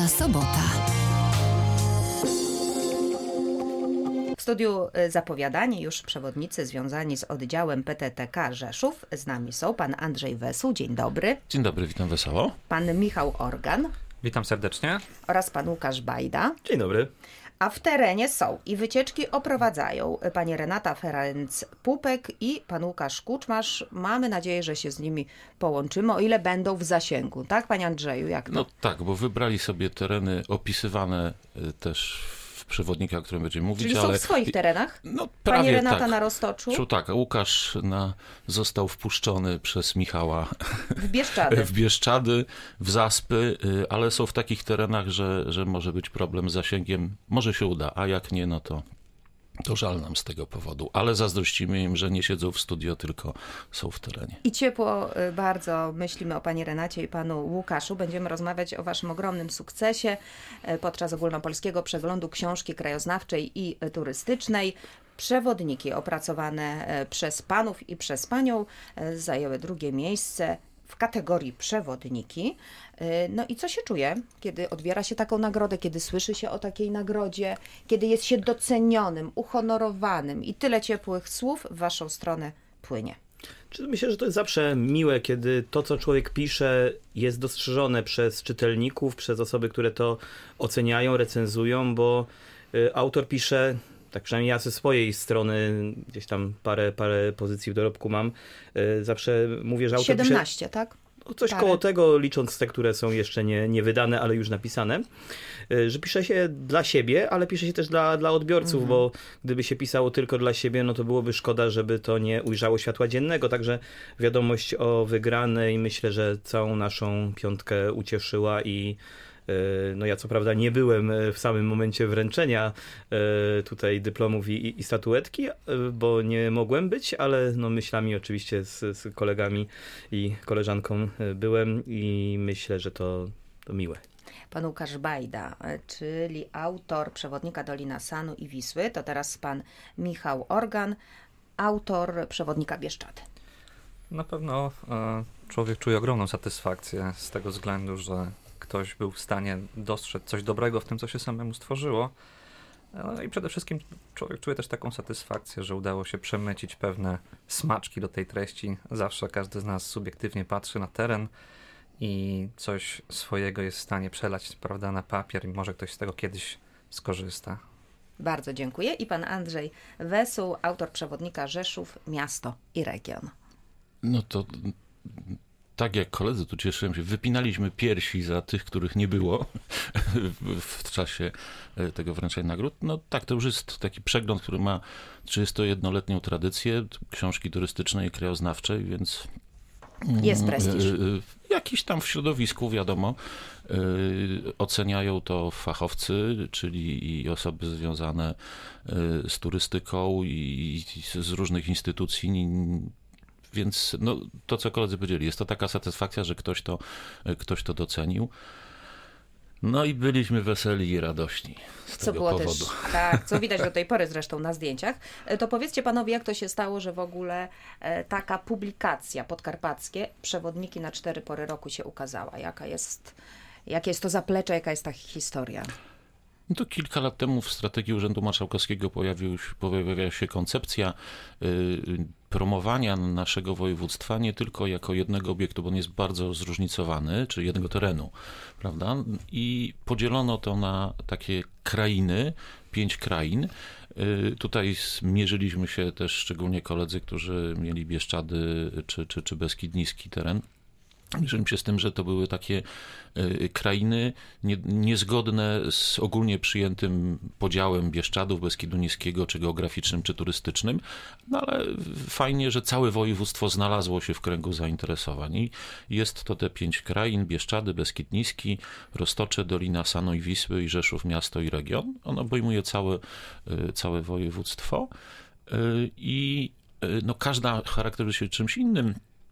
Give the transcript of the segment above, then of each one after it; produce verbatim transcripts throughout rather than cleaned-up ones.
sobota. W studiu zapowiadani już przewodnicy związani z oddziałem P T T K Rzeszów. Z nami są pan Andrzej Wesuł, dzień dobry. Dzień dobry, witam wesoło. Pan Michał Organ. Witam serdecznie. Oraz pan Łukasz Bajda. Dzień dobry. A w terenie są i wycieczki oprowadzają pani Renata Ferenc-Pupek i pan Łukasz Kuczmarz. Mamy nadzieję, że się z nimi połączymy, o ile będą w zasięgu. Tak, panie Andrzeju, jak to? No tak, bo wybrali sobie tereny opisywane też w przewodnikach, o którym będziemy mówić. Czyli są ale... w swoich terenach? No prawie pani Renata tak. na Roztoczu? Czu, tak, a Łukasz na, został wpuszczony przez Michała w Bieszczady. w Bieszczady, w Zaspy, ale są w takich terenach, że, że może być problem z zasięgiem. Może się uda, a jak nie, no to To żal nam z tego powodu, ale zazdrościmy im, że nie siedzą w studio, tylko są w terenie. I ciepło bardzo myślimy o pani Renacie i panu Łukaszu. Będziemy rozmawiać o waszym ogromnym sukcesie podczas ogólnopolskiego przeglądu książki krajoznawczej i turystycznej. Przewodniki opracowane przez panów i przez panią zajęły drugie miejsce w kategorii przewodniki. No i co się czuje, kiedy odbiera się taką nagrodę, kiedy słyszy się o takiej nagrodzie, kiedy jest się docenionym, uhonorowanym i tyle ciepłych słów w waszą stronę płynie? Myślę, że to jest zawsze miłe, kiedy to, co człowiek pisze, jest dostrzeżone przez czytelników, przez osoby, które to oceniają, recenzują, bo autor pisze, tak przynajmniej ja ze swojej strony, gdzieś tam parę, parę pozycji w dorobku mam, zawsze mówię, że autor siedemnaście, pisze... tak? Coś koło tego, licząc te, które są jeszcze nie, nie wydane, ale już napisane, że pisze się dla siebie, ale pisze się też dla, dla odbiorców, mhm. bo gdyby się pisało tylko dla siebie, no to byłoby szkoda, żeby to nie ujrzało światła dziennego. Także wiadomość o wygranej myślę, że całą naszą piątkę ucieszyła i no ja co prawda nie byłem w samym momencie wręczenia tutaj dyplomów i, i statuetki, bo nie mogłem być, ale no myślami oczywiście z, z kolegami i koleżanką byłem i myślę, że to, to miłe. Pan Łukasz Bajda, czyli autor przewodnika Dolina Sanu i Wisły, to teraz pan Michał Organ, autor przewodnika Bieszczady. Na pewno e, człowiek czuje ogromną satysfakcję z tego względu, że ktoś był w stanie dostrzec coś dobrego w tym, co się samemu stworzyło. No i przede wszystkim człowiek czuje też taką satysfakcję, że udało się przemycić pewne smaczki do tej treści. Zawsze każdy z nas subiektywnie patrzy na teren i coś swojego jest w stanie przelać, prawda, na papier i może ktoś z tego kiedyś skorzysta. Bardzo dziękuję. I pan Andrzej Wesuł, autor przewodnika Rzeszów, miasto i region. No to... Tak jak koledzy, tu cieszyłem się, wypinaliśmy piersi za tych, których nie było w czasie tego wręczenia nagród. No tak, to już jest taki przegląd, który ma trzydziestojednoletnią tradycję książki turystycznej i krajoznawczej, więc... Jest prestiż. Jakiś tam w środowisku, wiadomo, oceniają to fachowcy, czyli i osoby związane z turystyką i z różnych instytucji. Więc no, to, co koledzy powiedzieli, jest to taka satysfakcja, że ktoś to, ktoś to docenił. No i byliśmy weseli i radośni z co tego było powodu. Też, tak, co widać do tej pory zresztą na zdjęciach. To powiedzcie panowie, jak to się stało, że w ogóle taka publikacja podkarpackie, przewodniki na cztery pory roku się ukazała. Jaka jest, jakie jest to zaplecze, jaka jest ta historia? No to kilka lat temu w strategii Urzędu Marszałkowskiego pojawił, pojawiła się koncepcja y, promowania naszego województwa nie tylko jako jednego obiektu, bo on jest bardzo zróżnicowany, czy jednego terenu, prawda? I podzielono to na takie krainy, pięć krain. Y, tutaj mierzyliśmy się też szczególnie koledzy, którzy mieli Bieszczady czy, czy, czy Beskid Niski teren. Mierzyłem się z tym, że to były takie y, krainy nie, niezgodne z ogólnie przyjętym podziałem Bieszczadów, Beskidu Niskiego, czy geograficznym, czy turystycznym, no ale fajnie, że całe województwo znalazło się w kręgu zainteresowań. I jest to te pięć krain: Bieszczady, Beskid Niski, Roztocze, Dolina Sanu i Wisły i Rzeszów, miasto i region. On obejmuje całe, y, całe województwo y, i y, no, każda charakteryzuje się czymś innym.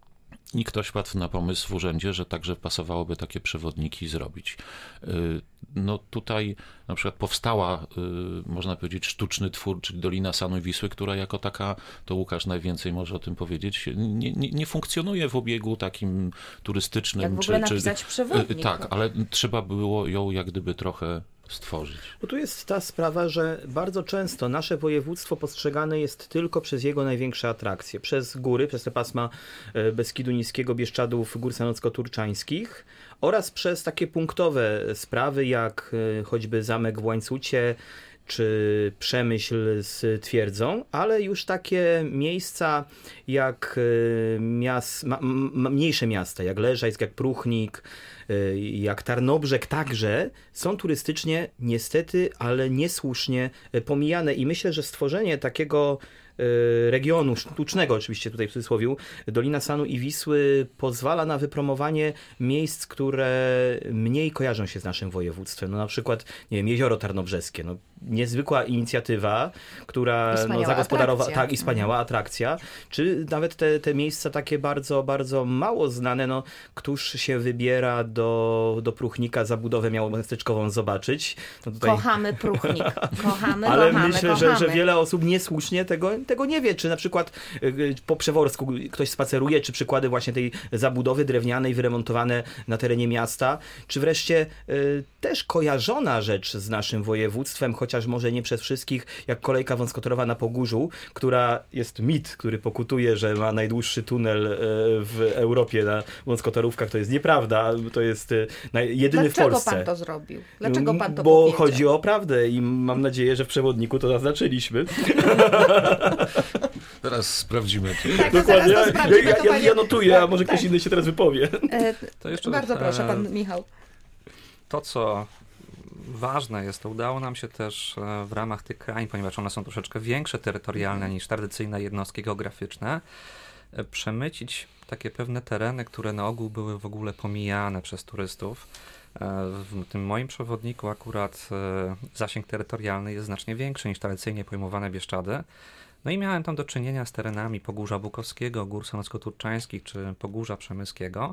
I ktoś padł na pomysł w urzędzie, że także pasowałoby takie przewodniki zrobić. No tutaj na przykład powstała, można powiedzieć, sztuczny twór, czyli Dolina Sanu i Wisły, która jako taka, to Łukasz najwięcej może o tym powiedzieć, nie, nie, nie funkcjonuje w obiegu takim turystycznym. Jak w ogóle czy, napisać czy, przewodnik. Tak, ale trzeba było ją jak gdyby trochę stworzyć. Bo tu jest ta sprawa, że bardzo często nasze województwo postrzegane jest tylko przez jego największe atrakcje. Przez góry, przez te pasma Beskidu Niskiego, Bieszczadów, Gór Sanocko-Turczańskich oraz przez takie punktowe sprawy jak choćby zamek w Łańcucie, czy Przemyśl z twierdzą, ale już takie miejsca jak miast, ma, ma, mniejsze miasta, jak Leżajsk, jak Pruchnik, jak Tarnobrzeg także są turystycznie niestety, ale niesłusznie pomijane i myślę, że stworzenie takiego regionu sztucznego, oczywiście tutaj w cudzysłowie, Dolina Sanu i Wisły pozwala na wypromowanie miejsc, które mniej kojarzą się z naszym województwem. No na przykład, nie wiem, Jezioro Tarnobrzeskie. No, niezwykła inicjatywa, która no, zagospodarowała, tak, i wspaniała atrakcja. Czy nawet te, te miejsca takie bardzo, bardzo mało znane, no, któż się wybiera do, do Pruchnika zabudowę miasteczkową zobaczyć. No tutaj... Kochamy Pruchnik. Kochamy, Ale kochamy, myślę, kochamy. Że, że wiele osób niesłusznie tego, tego nie wie. Czy na przykład po Przeworsku ktoś spaceruje, czy przykłady właśnie tej zabudowy drewnianej wyremontowane na terenie miasta, czy wreszcie y, też kojarzona rzecz z naszym województwem, chociaż może nie przez wszystkich, jak kolejka wąskotorowa na Pogórzu, która jest mit, który pokutuje, że ma najdłuższy tunel y, w Europie na wąskotorówkach. To jest nieprawda. To jest y, jedyny Dlaczego w Polsce. pan to zrobił? Dlaczego pan to Bo powiedział? chodzi o prawdę i mam nadzieję, że w przewodniku to zaznaczyliśmy. Teraz sprawdzimy. Tak, Dokładnie. zaraz to sprawdzimy, Ja, ja, ja, panie- ja notuję, tak, a może ktoś tak. inny się teraz wypowie. E, To jeszcze, bardzo proszę, e, pan Michał. To, co ważne jest, to udało nam się też e, w ramach tych krain, ponieważ one są troszeczkę większe terytorialne niż tradycyjne jednostki geograficzne, e, przemycić takie pewne tereny, które na ogół były w ogóle pomijane przez turystów. E, w tym moim przewodniku akurat e, zasięg terytorialny jest znacznie większy niż tradycyjnie pojmowane Bieszczady. No i miałem tam do czynienia z terenami Pogórza Bukowskiego, Gór Sanocko-Turczańskich czy Pogórza Przemyskiego.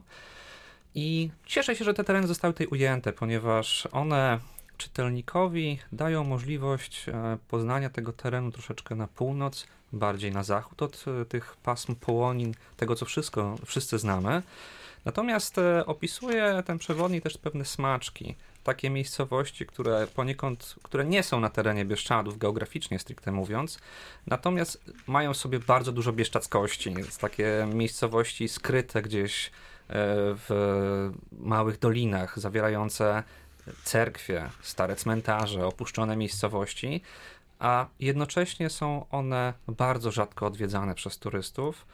I cieszę się, że te tereny zostały tutaj ujęte, ponieważ one czytelnikowi dają możliwość poznania tego terenu troszeczkę na północ, bardziej na zachód od tych pasm połonin, tego co wszystko, wszyscy znamy. Natomiast opisuje ten przewodnik też pewne smaczki, takie miejscowości, które poniekąd, które nie są na terenie Bieszczadów, geograficznie stricte mówiąc, natomiast mają w sobie bardzo dużo bieszczadzkości. Jest takie miejscowości skryte gdzieś w małych dolinach, zawierające cerkwie, stare cmentarze, opuszczone miejscowości, a jednocześnie są one bardzo rzadko odwiedzane przez turystów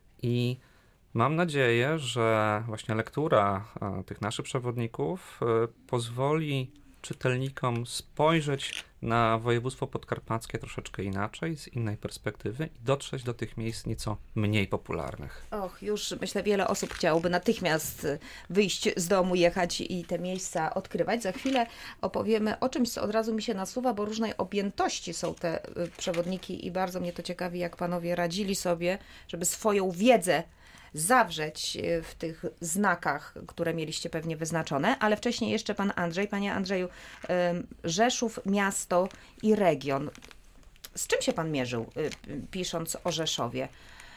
i mam nadzieję, że właśnie lektura e, tych naszych przewodników e, pozwoli czytelnikom spojrzeć na województwo podkarpackie troszeczkę inaczej, z innej perspektywy i dotrzeć do tych miejsc nieco mniej popularnych. Och, już myślę, wiele osób chciałoby natychmiast wyjść z domu, jechać i te miejsca odkrywać. Za chwilę opowiemy o czymś, co od razu mi się nasuwa, bo różnej objętości są te przewodniki i bardzo mnie to ciekawi, jak panowie radzili sobie, żeby swoją wiedzę zawrzeć w tych znakach, które mieliście pewnie wyznaczone, ale wcześniej jeszcze pan Andrzej. Panie Andrzeju, Rzeszów, miasto i region. Z czym się pan mierzył, pisząc o Rzeszowie?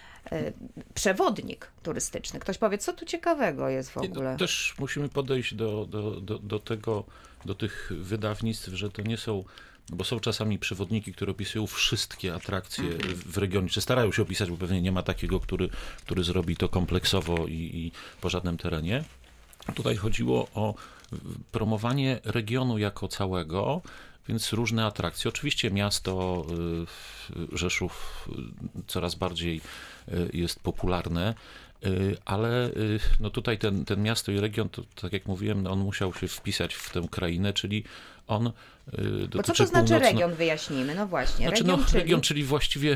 Przewodnik turystyczny. Ktoś powie, co tu ciekawego jest w ogóle? No, też musimy podejść do, do, do, do tego, do tych wydawnictw, że to nie są, bo są czasami przewodniki, które opisują wszystkie atrakcje mhm. w regionie, czy starają się opisać, bo pewnie nie ma takiego, który, który zrobi to kompleksowo i, i po żadnym terenie. Tutaj chodziło o promowanie regionu jako całego, więc różne atrakcje. Oczywiście miasto Rzeszów coraz bardziej jest popularne, ale no tutaj ten, ten miasto i region, to, tak jak mówiłem, no on musiał się wpisać w tę krainę, czyli on dotyczy Bo co to znaczy północno... region, wyjaśnijmy, no właśnie. Znaczy, region, no, czyli... region, czyli właściwie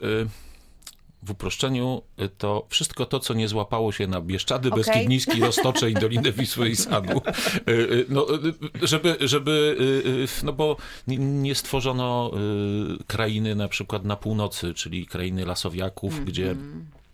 w uproszczeniu to wszystko to, co nie złapało się na Bieszczady, okay. Beskid Niski, Roztocze i Dolinę Wisły i Sanu. No, żeby, żeby, no bo nie stworzono krainy na przykład na północy, czyli krainy Lasowiaków, mm-hmm. gdzie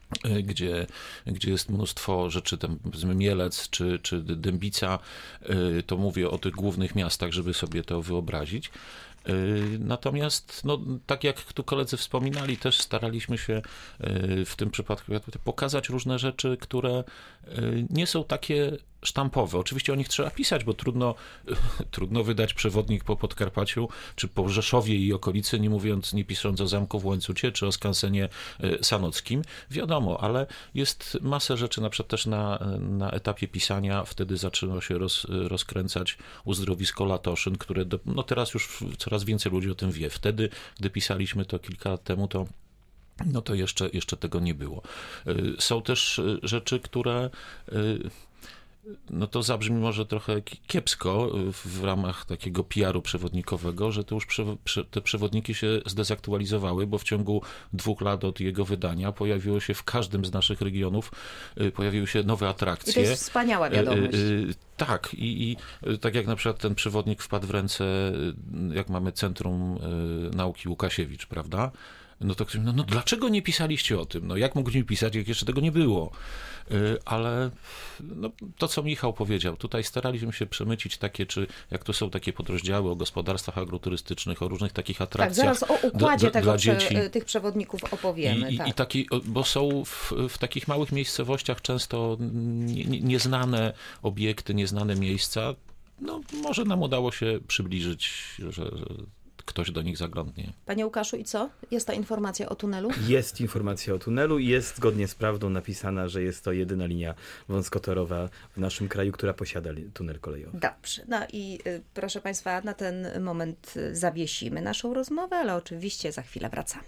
Gdzie, gdzie jest mnóstwo rzeczy, tam Mielec czy, czy Dębica, to mówię o tych głównych miastach, żeby sobie to wyobrazić. Natomiast, no, tak jak tu koledzy wspominali, też staraliśmy się w tym przypadku pokazać różne rzeczy, które nie są takie sztampowe. Oczywiście o nich trzeba pisać, bo trudno, trudno wydać przewodnik po Podkarpaciu, czy po Rzeszowie i okolicy, nie mówiąc, nie pisząc o zamku w Łańcucie, czy o skansenie sanockim. Wiadomo, ale jest masę rzeczy, na przykład też na, na etapie pisania, wtedy zaczęło się roz, rozkręcać uzdrowisko Latoszyn, które do, no teraz już coraz więcej ludzi o tym wie. Wtedy, gdy pisaliśmy to kilka lat temu, to no to jeszcze, jeszcze tego nie było. Są też rzeczy, które no to zabrzmi może trochę kiepsko w ramach takiego P R u przewodnikowego, że to już prze, prze, te przewodniki się zdezaktualizowały, bo w ciągu dwóch lat od jego wydania pojawiło się w każdym z naszych regionów, pojawiły się nowe atrakcje. I to jest wspaniała wiadomość. Tak, i, i tak jak na przykład ten przewodnik wpadł w ręce, jak mamy Centrum Nauki Łukasiewicz, prawda? No to ktoś, no, no dlaczego nie pisaliście o tym? No jak mogliśmy pisać, jak jeszcze tego nie było? Ale no, to, co Michał powiedział, tutaj staraliśmy się przemycić takie, czy jak to są takie podrozdziały o gospodarstwach agroturystycznych, o różnych takich atrakcjach. Tak, zaraz o układzie do, do, tego dla prze, dzieci. tych przewodników opowiemy. I, tak. i taki, bo są w, w takich małych miejscowościach często nie, nie, nieznane obiekty, nieznane miejsca. No może nam udało się przybliżyć, że, że ktoś do nich zaglądnie. Panie Łukaszu, i co? Jest ta informacja o tunelu? Jest informacja o tunelu i jest zgodnie z prawdą napisana, że jest to jedyna linia wąskotorowa w naszym kraju, która posiada tunel kolejowy. Dobrze. No i y, proszę Państwa, na ten moment zawiesimy naszą rozmowę, ale oczywiście za chwilę wracamy.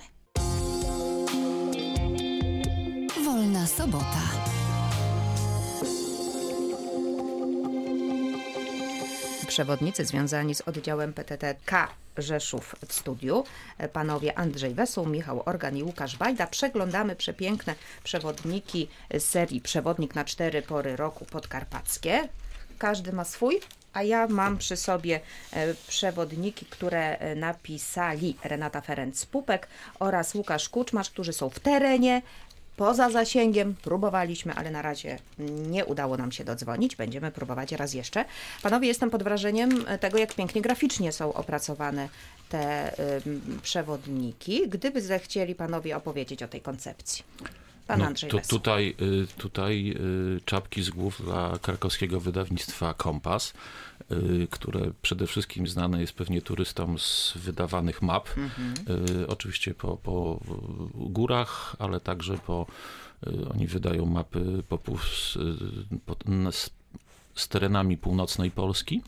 Wolna sobota. Przewodnicy związani z oddziałem P T T K Rzeszów w studiu, panowie Andrzej Wesuł, Michał Organ i Łukasz Bajda. Przeglądamy przepiękne przewodniki z serii Przewodnik na cztery pory roku podkarpackie. Każdy ma swój, a ja mam przy sobie przewodniki, które napisali Renata Ferenc-Pupek oraz Łukasz Kuczmarz, którzy są w terenie, poza zasięgiem. Próbowaliśmy, ale na razie nie udało nam się dodzwonić. Będziemy próbować raz jeszcze. Panowie, jestem pod wrażeniem tego, jak pięknie graficznie są opracowane te y, przewodniki. Gdyby zechcieli panowie opowiedzieć o tej koncepcji. Pan no, Andrzej tu, Wesuł. Tutaj, tutaj czapki z głów dla krakowskiego wydawnictwa Kompas, które przede wszystkim znane jest pewnie turystom z wydawanych map. Mhm. Oczywiście po, po górach, ale także po... Oni wydają mapy po, z, po, z, z terenami północnej Polski.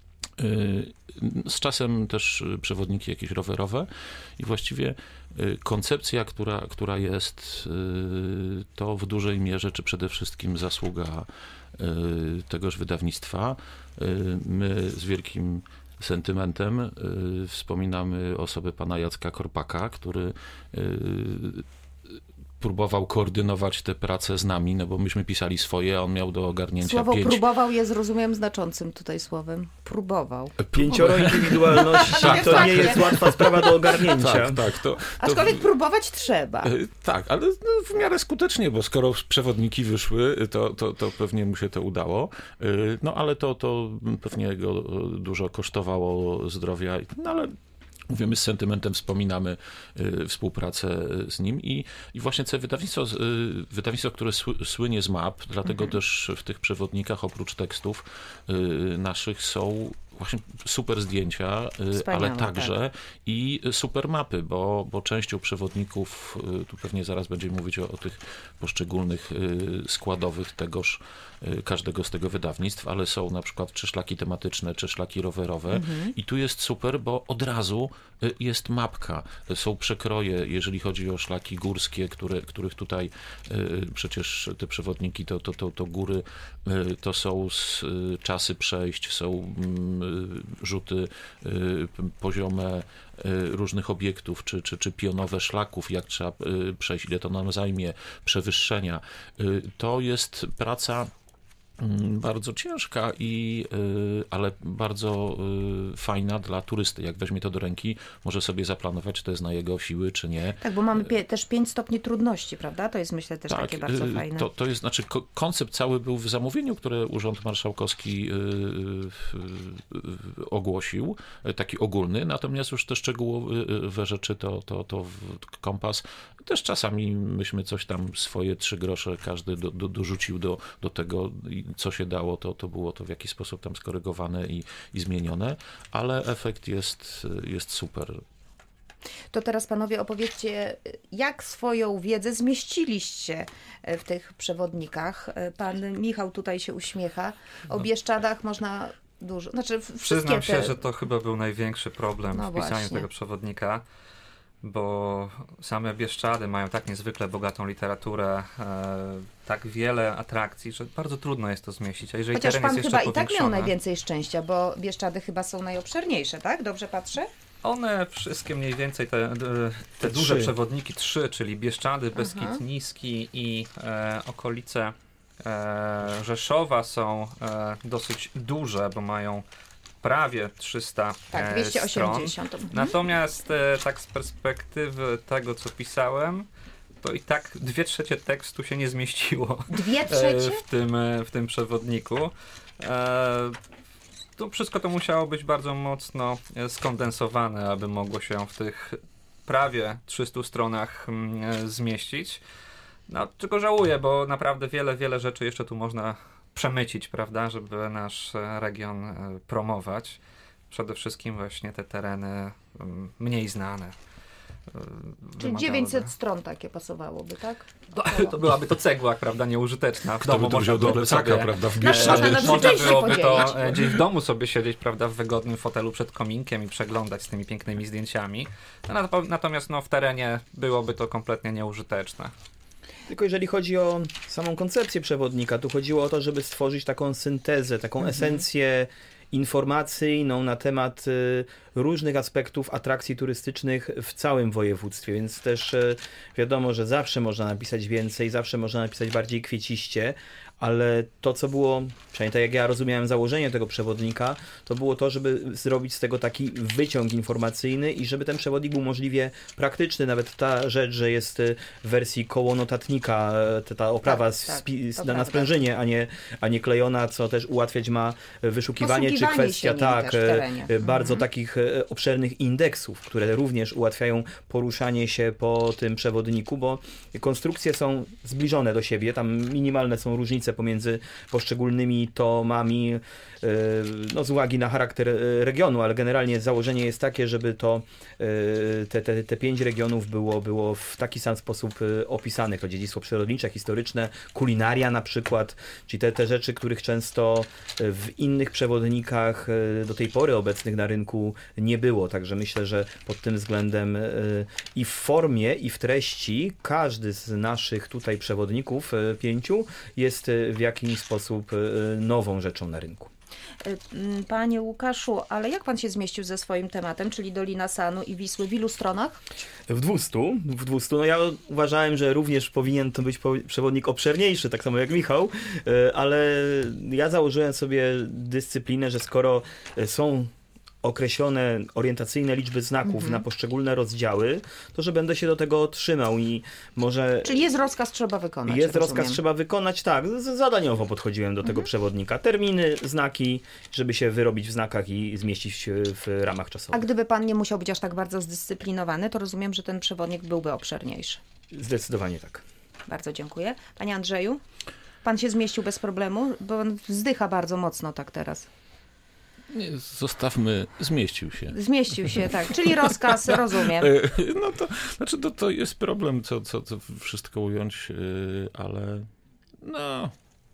Z czasem też przewodniki jakieś rowerowe i właściwie koncepcja, która, która jest, to w dużej mierze, czy przede wszystkim zasługa tegoż wydawnictwa. My z wielkim sentymentem wspominamy osobę pana Jacka Korpaka, który próbował koordynować tę pracę z nami, no bo myśmy pisali swoje, a on miał do ogarnięcia Słowo pięć... próbował jest, rozumiem, znaczącym tutaj słowem. Próbował. Pięcioro indywidualności Tak, to tak. nie jest łatwa sprawa do ogarnięcia. Tak, tak. To, to... Aczkolwiek próbować trzeba. Tak, ale w miarę skutecznie, bo skoro przewodniki wyszły, to, to, to pewnie mu się to udało. No ale to, to pewnie go dużo kosztowało zdrowia, no ale mówię, my z sentymentem wspominamy y, współpracę z nim i, i właśnie to wydawnictwo, y, wydawnictwo, które sły, słynie z map, dlatego mhm. też w tych przewodnikach oprócz tekstów y, naszych są właśnie super zdjęcia, Wspaniałe, ale także tak. i super mapy, bo, bo częścią przewodników, tu pewnie zaraz będziemy mówić o, o tych poszczególnych składowych tegoż, każdego z tego wydawnictw, ale są na przykład czy szlaki tematyczne, czy szlaki rowerowe mhm. i tu jest super, bo od razu jest mapka. Są przekroje, jeżeli chodzi o szlaki górskie, które, których tutaj przecież te przewodniki, to, to, to, to góry, to są czasy przejść, są rzuty poziome różnych obiektów, czy, czy, czy pionowe szlaków, jak trzeba przejść, ile to nam zajmie, przewyższenia. To jest praca Bardzo ciężka, i, y, ale bardzo y, fajna dla turysty. Jak weźmie to do ręki, może sobie zaplanować, czy to jest na jego siły, czy nie. Tak, bo mamy pie- też pięć stopni trudności, prawda? To jest, myślę, też Tak, takie bardzo y, fajne. To, to jest, znaczy ko- koncept cały był w zamówieniu, które Urząd Marszałkowski y, y, y, ogłosił, y, taki ogólny, natomiast już te szczegółowe rzeczy to, to, to kompas. Też czasami myśmy coś tam, swoje trzy grosze każdy do, do, dorzucił do, do tego, co się dało, to, to było to w jakiś sposób tam skorygowane i, i zmienione, ale efekt jest, jest super. To teraz panowie opowiedzcie, jak swoją wiedzę zmieściliście w tych przewodnikach. Pan Michał tutaj się uśmiecha. O Bieszczadach można dużo, znaczy wszystkie Przyznam się, te... że to chyba był największy problem No w pisaniu właśnie. tego przewodnika, bo same Bieszczady mają tak niezwykle bogatą literaturę, e, tak wiele atrakcji, że bardzo trudno jest to zmieścić. A jeżeli Chociaż teren pan jest chyba jeszcze i tak miał powiększony, najwięcej szczęścia, bo Bieszczady chyba są najobszerniejsze, tak? Dobrze patrzę? one wszystkie mniej więcej, te, te, Te duże trzy. przewodniki, trzy, czyli Bieszczady, Beskid Aha. Niski i e, okolice e, Rzeszowa są e, dosyć duże, bo mają prawie trzysta Tak, e, dwieście stron. osiemdziesiąt. Mhm. Natomiast e, tak z perspektywy tego, co pisałem, to i tak dwie trzecie tekstu się nie zmieściło Dwie e, trzecie? w tym, e, w tym przewodniku. E, to wszystko to musiało być bardzo mocno e, skondensowane, aby mogło się w tych prawie trzystu stronach mm, e, zmieścić. No, tylko żałuję, bo naprawdę wiele, wiele rzeczy jeszcze tu można przemycić, prawda, żeby nasz e, region e, promować. Przede wszystkim właśnie te tereny mm, mniej znane. e, Czyli wymagałyby- dziewięćset stron takie pasowałoby, tak? To, to byłaby to cegła, prawda, nieużyteczna. W Kto domu by to można wziął do byłoby plecaka, sobie, prawda, w Na- Bieszczady? można na można dwie części byłoby to podzielić. e, gdzieś w domu sobie siedzieć, prawda, w wygodnym fotelu przed kominkiem i przeglądać z tymi pięknymi zdjęciami. No, nato- natomiast no, w terenie byłoby to kompletnie nieużyteczne. Tylko jeżeli chodzi o samą koncepcję przewodnika, tu chodziło o to, żeby stworzyć taką syntezę, taką Mhm. esencję informacyjną na temat y, różnych aspektów atrakcji turystycznych w całym województwie, więc też y, wiadomo, że zawsze można napisać więcej, zawsze można napisać bardziej kwieciście, ale to, co było, przynajmniej tak jak ja rozumiałem założenie tego przewodnika, to było to, żeby zrobić z tego taki wyciąg informacyjny i żeby ten przewodnik był możliwie praktyczny. Nawet ta rzecz, że jest y, w wersji koło notatnika, y, ta, ta oprawa Tak, z, tak, spi- to na, na prawda. sprężynie, a nie, a nie klejona, co też ułatwiać ma wyszukiwanie, czy Posługiwanie kwestia się nim tak, też w terenie. e, bardzo Mhm. takich e, obszernych indeksów, które również ułatwiają poruszanie się po tym przewodniku, bo konstrukcje są zbliżone do siebie, tam minimalne są różnice pomiędzy poszczególnymi tomami, e, no z uwagi na charakter e, regionu, ale generalnie założenie jest takie, żeby to e, te, te, te pięć regionów było, było w taki sam sposób e, opisanych. To dziedzictwo przyrodnicze, historyczne, kulinaria na przykład, czyli te, te rzeczy, których często w innych przewodnikach e, do tej pory obecnych na rynku nie było. Także myślę, że pod tym względem e, i w formie, i w treści każdy z naszych tutaj przewodników, e, pięciu, jest e, w jakiś sposób e, nową rzeczą na rynku. Y, Panie Łukaszu, ale jak pan się zmieścił ze swoim tematem, czyli Dolina Sanu i Wisły, w ilu stronach? W dwustu, w dwustu. No ja uważałem, że również powinien to być po- przewodnik obszerniejszy, tak samo jak Michał, e, ale ja założyłem sobie dyscyplinę, że skoro e, są określone orientacyjne liczby znaków Mhm. na poszczególne rozdziały, to że będę się do tego trzymał i może Czyli jest rozkaz, trzeba wykonać. jest rozumiem. rozkaz, trzeba wykonać, tak, z- zadaniowo podchodziłem do tego Mhm. przewodnika. Terminy, znaki, żeby się wyrobić w znakach i zmieścić się w ramach A czasowych. gdyby pan nie musiał być aż tak bardzo zdyscyplinowany, to rozumiem, że ten przewodnik byłby obszerniejszy. Zdecydowanie tak. Bardzo dziękuję. Panie Andrzeju, pan się zmieścił bez problemu, bo on wzdycha bardzo mocno tak teraz. Nie, zostawmy, zmieścił się. Zmieścił się, tak. Czyli rozkaz, rozumiem. E, No to, znaczy to, to jest problem, co, co, co wszystko ująć, e, ale no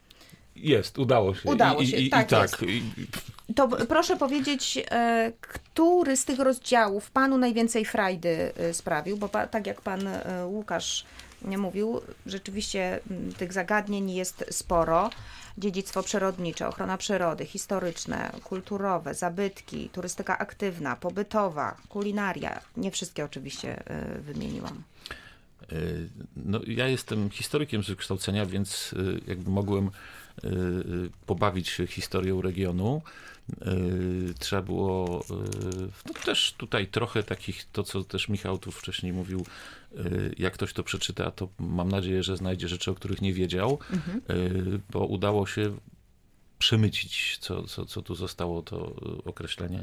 jest, udało się. Udało I, się, i, i, tak i tak. jest. I, To p- proszę powiedzieć, e, który z tych rozdziałów panu najwięcej frajdy e, sprawił, bo pa, tak jak pan e, Łukasz nie mówił, rzeczywiście m, tych zagadnień jest sporo. Dziedzictwo przyrodnicze, ochrona przyrody, historyczne, kulturowe, zabytki, turystyka aktywna, pobytowa, kulinaria. Nie wszystkie oczywiście e, wymieniłam. e, no, ja jestem historykiem z wykształcenia, więc e, jakby mogłem pobawić się historią regionu. Trzeba było no też tutaj trochę takich, to co też Michał tu wcześniej mówił, jak ktoś to przeczyta, to mam nadzieję, że znajdzie rzeczy, o których nie wiedział, mhm. bo udało się przemycić, co, co, co tu zostało, to określenie.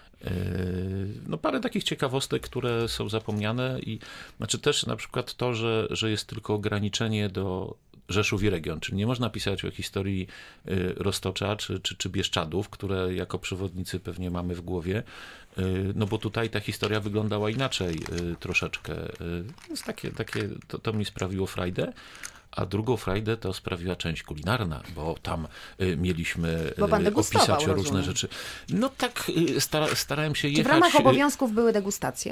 No parę takich ciekawostek, które są zapomniane i znaczy też na przykład to, że, że jest tylko ograniczenie do Rzeszów i region, czyli nie można pisać o historii Roztocza czy, czy, czy Bieszczadów, które jako przewodnicy pewnie mamy w głowie, no bo tutaj ta historia wyglądała inaczej troszeczkę. Jest takie, takie, to, to mi sprawiło frajdę. A drugą frajdę to sprawiła część kulinarna, bo tam y, mieliśmy y, opisać różne rozumiem. rzeczy. No tak y, stara, starałem się jechać... Czy w ramach obowiązków były degustacje?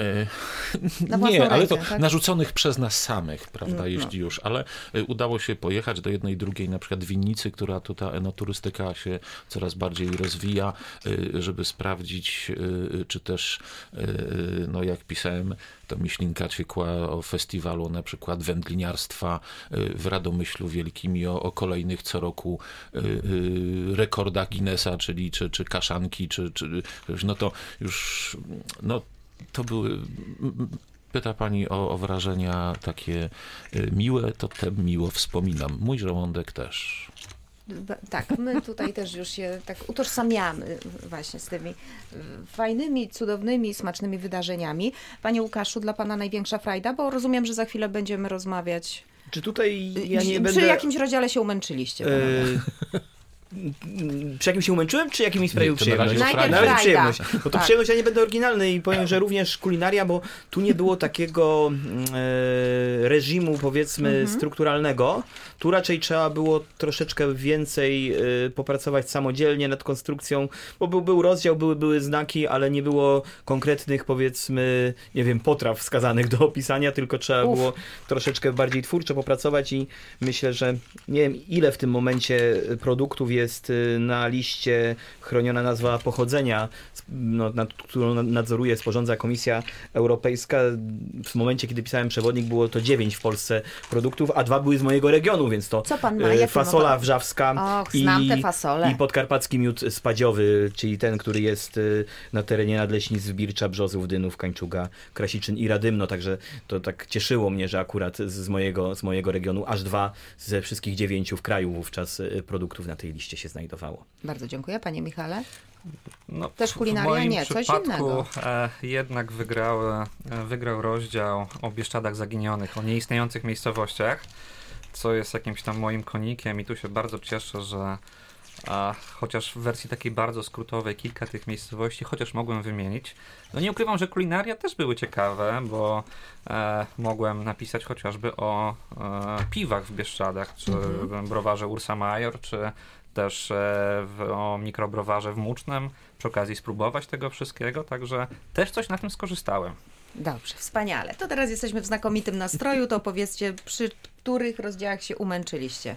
Y, nie, ale to tak? narzuconych przez nas samych, prawda, no, jeśli no. już. Ale y, udało się pojechać do jednej, drugiej, na przykład winnicy, która tu ta enoturystyka się coraz bardziej rozwija, y, żeby sprawdzić, y, czy też, y, no jak pisałem, to myślinka ciekła o festiwalu na przykład wędliniarstwa w Radomyślu wielkimi, o, o kolejnych co roku y, y, rekordach Guinnessa, czyli czy, czy kaszanki, czy, czy no to już, no to były, pyta pani o, o wrażenia takie miłe, to te miło wspominam. Mój żołądek też. Tak, my tutaj też już się tak utożsamiamy właśnie z tymi fajnymi, cudownymi, smacznymi wydarzeniami. Panie Łukaszu, dla pana największa frajda, bo rozumiem, że za chwilę będziemy rozmawiać. Czy tutaj ja nie Przy będę... jakimś rozdziale się umęczyliście? Yy... Przy jakim się umęczyłem, czy jakim mi sprawił przyjemność? Najpierw Nawet przyjemność. Bo to tak. przyjemność, ja nie będę oryginalny i powiem, że również kulinaria, bo tu nie było takiego e, reżimu, powiedzmy, mhm. strukturalnego. Tu raczej trzeba było troszeczkę więcej e, popracować samodzielnie nad konstrukcją, bo był, był rozdział, były, były znaki, ale nie było konkretnych, powiedzmy, nie wiem, potraw wskazanych do opisania, tylko trzeba Uf. było troszeczkę bardziej twórczo popracować i myślę, że nie wiem, ile w tym momencie produktów jest jest na liście chroniona nazwa pochodzenia, no, nad którą nadzoruje, sporządza Komisja Europejska. W momencie, kiedy pisałem przewodnik, było to dziewięć w Polsce produktów, a dwa były z mojego regionu, więc to Co pan ma? fasola wrzawska Och, znam i, te fasole. i podkarpacki miód spadziowy, czyli ten, który jest na terenie nadleśnictw Bircza, Brzozów, Dynów, Kańczuga, Krasiczyn i Radymno, także to tak cieszyło mnie, że akurat z mojego, z mojego regionu aż dwa ze wszystkich dziewięciu w kraju wówczas produktów na tej liście się znajdowało. Bardzo dziękuję. Panie Michale? No, Też kulinaria? Nie, coś innego. E, jednak wygrał, e, wygrał rozdział o Bieszczadach zaginionych, o nieistniejących miejscowościach, co jest jakimś tam moim konikiem i tu się bardzo cieszę, że a, chociaż w wersji takiej bardzo skrótowej kilka tych miejscowości, chociaż mogłem wymienić. No nie ukrywam, że kulinaria też były ciekawe, bo e, mogłem napisać chociażby o e, piwach w Bieszczadach, czy mhm. browarze Ursa Major, czy też e, w, o mikrobrowarze w Mucznem, przy okazji spróbować tego wszystkiego, także też coś na tym skorzystałem. Dobrze, wspaniale. To teraz jesteśmy w znakomitym nastroju, to opowiedzcie, przy których rozdziałach się umęczyliście.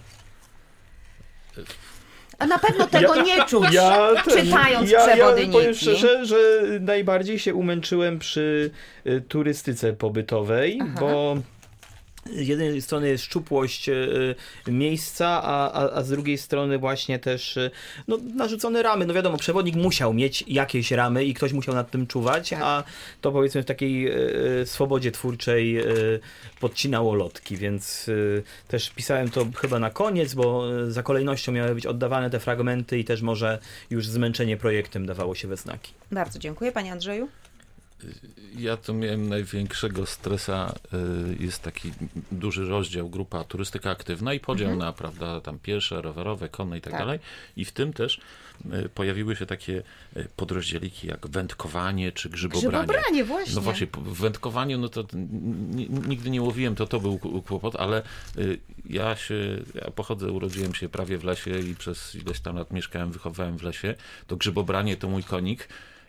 A na pewno tego ja, nie czuć, ja, czytając ja, przewodniki. Ja powiem szczerze, że najbardziej się umęczyłem przy y, turystyce pobytowej, Aha. bo z jednej strony jest szczupłość y, miejsca, a, a, a z drugiej strony właśnie też y, no, narzucone ramy. No wiadomo, przewodnik musiał mieć jakieś ramy i ktoś musiał nad tym czuwać, tak. a to powiedzmy w takiej y, swobodzie twórczej y, podcinało lotki, więc y, też pisałem to chyba na koniec, bo za kolejnością miały być oddawane te fragmenty i też może już zmęczenie projektem dawało się we znaki. Bardzo dziękuję. Panie Andrzeju? Ja tu miałem największego stresa, jest taki duży rozdział, grupa turystyka aktywna i podział mhm. na, prawda, tam piesze, rowerowe, konne i tak, tak dalej. I w tym też pojawiły się takie podrozdzieliki jak wędkowanie czy grzybobranie. Grzybobranie, właśnie. No właśnie, w wędkowaniu, no to nigdy nie łowiłem, to to był kłopot, ale ja się, ja pochodzę, urodziłem się prawie w lesie i przez ileś tam lat mieszkałem, wychowałem w lesie. To grzybobranie to mój konik.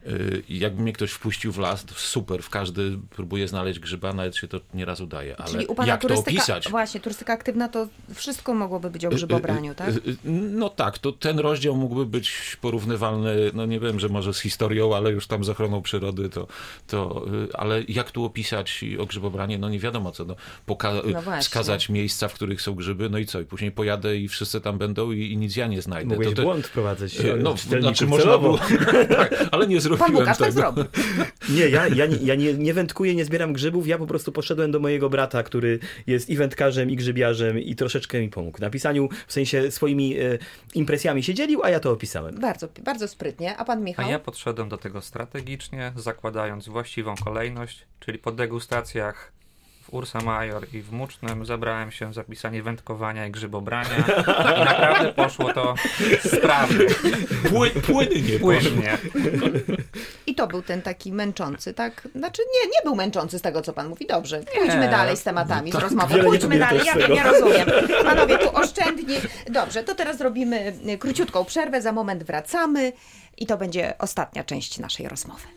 Jakby mnie ktoś wpuścił w las, to super, w każdy próbuje znaleźć grzyba, nawet się to nieraz udaje, ale Czyli u pana jak to turystyka, opisać? Właśnie, turystyka aktywna to wszystko mogłoby być o grzybobraniu, tak? No tak, to ten rozdział mógłby być porównywalny, no nie wiem, że może z historią, ale już tam z ochroną przyrody, to, to ale jak tu opisać o grzybobranie? No nie wiadomo co, no, poka- No wskazać miejsca, w których są grzyby, no i co, i później pojadę i wszyscy tam będą i, i nic ja nie znajdę. Mogłeś to te... błąd wprowadzać. No, znaczy można było, tak, ale nie zrobiłem Pan Łukasz tego. tak zrobił. Nie, ja, ja, nie, ja nie, nie wędkuję, nie zbieram grzybów, ja po prostu poszedłem do mojego brata, który jest i wędkarzem, i grzybiarzem i troszeczkę mi pomógł. Na pisaniu, w sensie swoimi e, impresjami się dzielił, a ja to opisałem. Bardzo, bardzo sprytnie. A pan Michał? A ja podszedłem do tego strategicznie, zakładając właściwą kolejność, czyli po degustacjach w Ursa Major i w Mucznym zabrałem się za pisanie wędkowania i grzybobrania i naprawdę poszło to sprawnie, Pły, płynnie. płynnie. I to był ten taki męczący, tak? Znaczy nie, nie był męczący z tego, co pan mówi. Dobrze, pójdźmy Nie. dalej z tematami, z wiele rozmową. nie Pójdźmy dalej, pamiętasz ja, tego. ja rozumiem. Panowie, tu oszczędni. Dobrze, to teraz robimy króciutką przerwę, za moment wracamy i to będzie ostatnia część naszej rozmowy.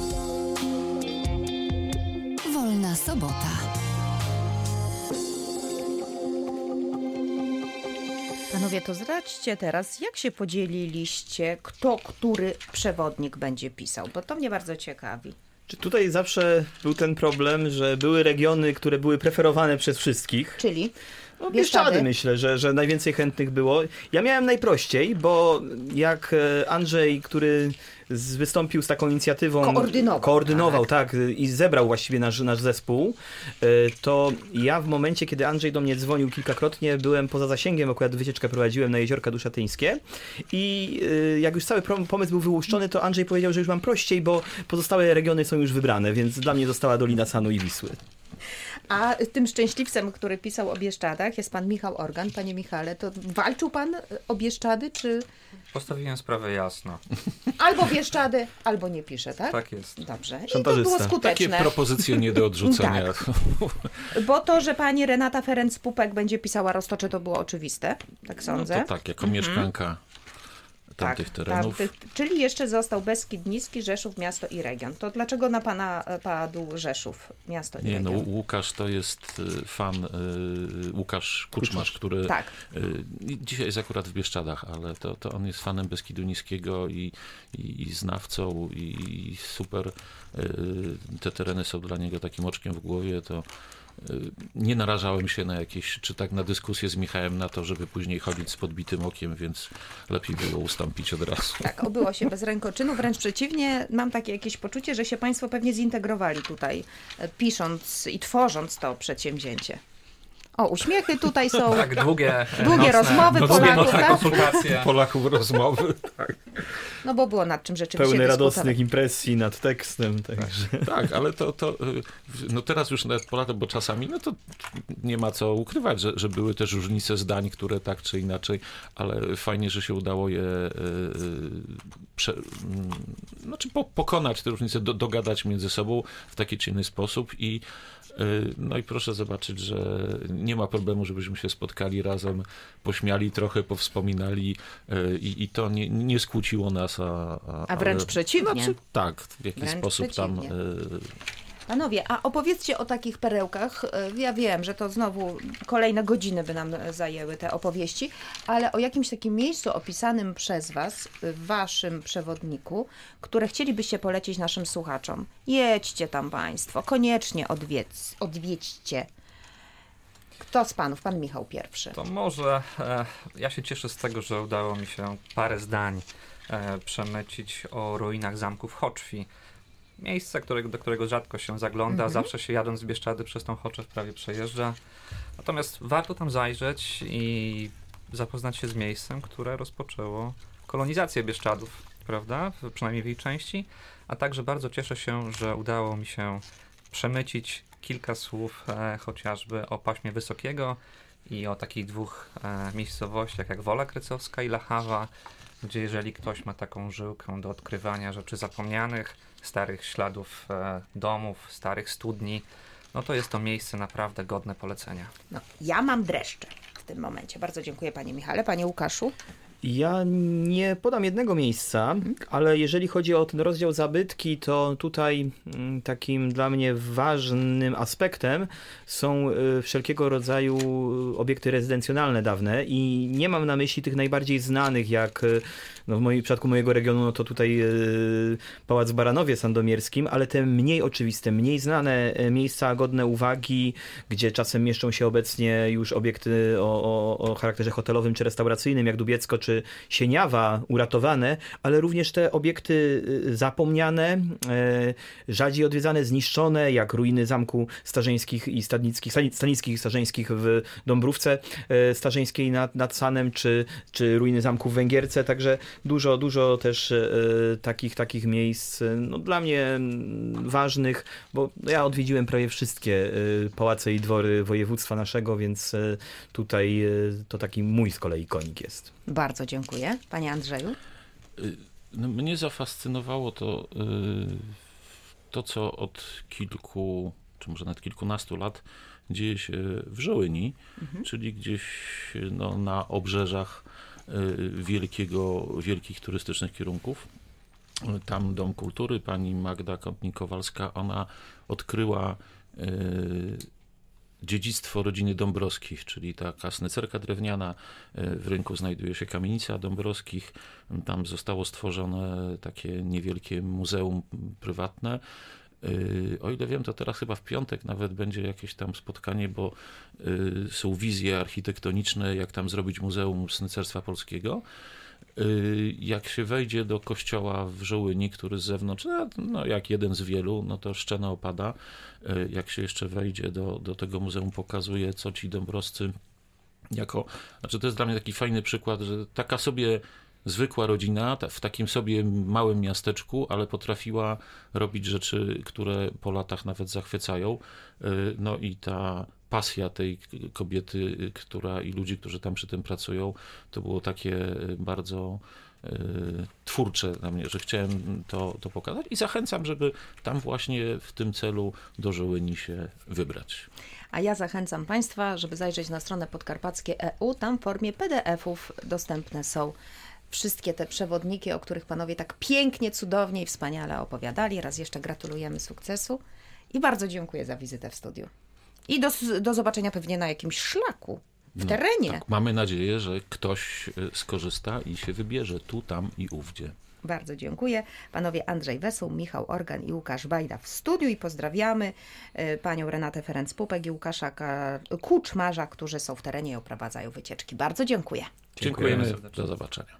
Wolna sobota. Panowie, to zdradźcie teraz, jak się podzieliliście, kto, który przewodnik będzie pisał, bo to mnie bardzo ciekawi. Czy tutaj zawsze był ten problem, że były regiony, które były preferowane przez wszystkich? Czyli? No, Bieszczady? Bieszczady myślę, że, że najwięcej chętnych było. Ja miałem najprościej, bo jak e, Andrzej, który z, wystąpił z taką inicjatywą... Koordynował. Koordynował, tak. I zebrał właściwie nasz, nasz zespół, e, to ja w momencie, kiedy Andrzej do mnie dzwonił kilkakrotnie, byłem poza zasięgiem, akurat wycieczkę prowadziłem na Jeziorka Duszatyńskie i e, jak już cały pomysł był wyłuszczony, to Andrzej powiedział, że już mam prościej, bo pozostałe regiony są już wybrane, więc dla mnie została Dolina Sanu i Wisły. A tym szczęśliwcem, który pisał o Bieszczadach, jest pan Michał Organ. Panie Michale, to walczył pan o Bieszczady, czy Postawiłem sprawę jasno. albo Bieszczady, albo nie pisze, tak? Tak jest. Dobrze. I to Szantażysta. było Takie skuteczne. propozycje nie do odrzucenia. Tak. Bo to, że pani Renata Ferenc-Pupek będzie pisała Roztocze, to było oczywiste, tak No sądzę. to tak, jako mieszkanka tamtych terenów. tamtych, czyli jeszcze został Beskid Niski, Rzeszów, miasto i region. To dlaczego na pana padł Rzeszów, miasto i Nie, no region? Łukasz to jest y, fan, y, Łukasz Kuczmarz, który Tak. y, dzisiaj jest akurat w Bieszczadach, ale to, to on jest fanem Beskidu Niskiego i, i, i znawcą i, i super. Y, te tereny są dla niego takim oczkiem w głowie, to nie narażałem się na jakieś, czy tak na dyskusję z Michałem na to, żeby później chodzić z podbitym okiem, więc lepiej było ustąpić od razu. Tak, obyło się bez rękoczynu, wręcz przeciwnie, mam takie jakieś poczucie, że się państwo pewnie zintegrowali tutaj, e, pisząc i tworząc to przedsięwzięcie. O, uśmiechy tutaj są, Tak, długie, e, Długie nocne, rozmowy długie Polaków, nocne tak? konsultacje. Polaków rozmowy. Tak, no bo było nad czym rzeczywiście Pełny dyskutować. radosnych impresji nad tekstem. Także. tak, ale to, to no teraz już nawet po latach, bo czasami no to nie ma co ukrywać, że, że były też różnice zdań, które tak czy inaczej, ale fajnie, że się udało je yy, prze, yy, znaczy po, pokonać te różnice, do, dogadać między sobą w taki czy inny sposób i no i proszę zobaczyć, że nie ma problemu, żebyśmy się spotkali razem, pośmiali trochę, powspominali i, i to nie, nie skłóciło nas. A, a, A wręcz ale, przeciwnie. Znaczy, tak, w jakiś Wręcz sposób tam... przeciwnie. Y, Panowie, a opowiedzcie o takich perełkach. Ja wiem, że to znowu kolejne godziny by nam zajęły te opowieści, ale o jakimś takim miejscu opisanym przez was, w waszym przewodniku, które chcielibyście polecić naszym słuchaczom. Jedźcie tam państwo, koniecznie odwiedz, odwiedźcie. Kto z panów? Pan Michał pierwszy. To może e, ja się cieszę z tego, że udało mi się parę zdań e, przemycić o ruinach zamku w Choczwi. Miejsce, którego, do którego rzadko się zagląda, Mhm. zawsze się jadąc z Bieszczady przez tą Choczew prawie przejeżdża. Natomiast warto tam zajrzeć i zapoznać się z miejscem, które rozpoczęło kolonizację Bieszczadów, prawda? W- Przynajmniej w jej części. A także bardzo cieszę się, że udało mi się przemycić kilka słów e, chociażby o paśmie Wysokiego i o takich dwóch e, miejscowościach jak Wola Krycowska i Lachawa, gdzie jeżeli ktoś ma taką żyłkę do odkrywania rzeczy zapomnianych, starych śladów e, domów, starych studni, no to jest to miejsce naprawdę godne polecenia. No, ja mam dreszcze w tym momencie. Bardzo dziękuję panie Michale. Panie Łukaszu? Ja nie podam jednego miejsca, ale jeżeli chodzi o ten rozdział zabytki, to tutaj mm, takim dla mnie ważnym aspektem są y, wszelkiego rodzaju obiekty rezydencjonalne dawne i nie mam na myśli tych najbardziej znanych, jak y, no w moim w przypadku mojego regionu, no to tutaj y, Pałac w Baranowie Sandomierskim, ale te mniej oczywiste, mniej znane y, miejsca godne uwagi, gdzie czasem mieszczą się obecnie już obiekty o, o, o charakterze hotelowym czy restauracyjnym, jak Dubiecko czy Sieniawa uratowane, ale również te obiekty y, zapomniane, y, rzadziej odwiedzane, zniszczone, jak ruiny zamku starzeńskich i stadnickich, stanickich i starzeńskich w Dąbrówce y, Starzeńskiej nad, nad Sanem, czy, czy ruiny zamku w Węgierce, także dużo, dużo też y, takich, takich miejsc, no, dla mnie ważnych, bo ja odwiedziłem prawie wszystkie y, pałace i dwory województwa naszego, więc y, tutaj y, to taki mój z kolei konik jest. Bardzo dziękuję. Panie Andrzeju? No, mnie zafascynowało to, to, co od kilku, czy może nawet kilkunastu lat dzieje się w Żołyni, mhm. czyli gdzieś no, na obrzeżach wielkiego, wielkich turystycznych kierunków. Tam Dom Kultury, pani Magda Kątnik-Kowalska, ona odkryła dziedzictwo rodziny Dąbrowskich, czyli taka snecerka drewniana. W rynku znajduje się kamienica Dąbrowskich. Tam zostało stworzone takie niewielkie muzeum prywatne. O ile wiem, to teraz chyba w piątek nawet będzie jakieś tam spotkanie, bo są wizje architektoniczne, jak tam zrobić Muzeum Snecerstwa Polskiego. Jak się wejdzie do kościoła w Żołyni, który z zewnątrz, no, no jak jeden z wielu, no to szczena opada. Jak się jeszcze wejdzie do, do tego muzeum, pokazuje, co ci dąbrowscy jako... Znaczy to jest dla mnie taki fajny przykład, że taka sobie zwykła rodzina w takim sobie małym miasteczku, ale potrafiła robić rzeczy, które po latach nawet zachwycają. No i ta pasja tej kobiety, która i ludzi, którzy tam przy tym pracują, to było takie bardzo y, twórcze dla mnie, że chciałem to, to pokazać i zachęcam, żeby tam właśnie w tym celu do Żołyni się wybrać. A ja zachęcam Państwa, żeby zajrzeć na stronę podkarpackie kropka e u. Tam w formie P D F-ów dostępne są wszystkie te przewodniki, o których panowie tak pięknie, cudownie i wspaniale opowiadali. Raz jeszcze gratulujemy sukcesu i bardzo dziękuję za wizytę w studiu. I do, do zobaczenia pewnie na jakimś szlaku, w No, terenie. Tak, mamy nadzieję, że ktoś skorzysta i się wybierze tu, tam i ówdzie. Bardzo dziękuję. Panowie Andrzej Wesuł, Michał Organ i Łukasz Bajda w studiu i pozdrawiamy panią Renatę Ferenc-Pupek i Łukasza Kuczmarza, którzy są w terenie i oprowadzają wycieczki. Bardzo dziękuję. Dziękujemy. Dziękujemy serdecznie. Do zobaczenia.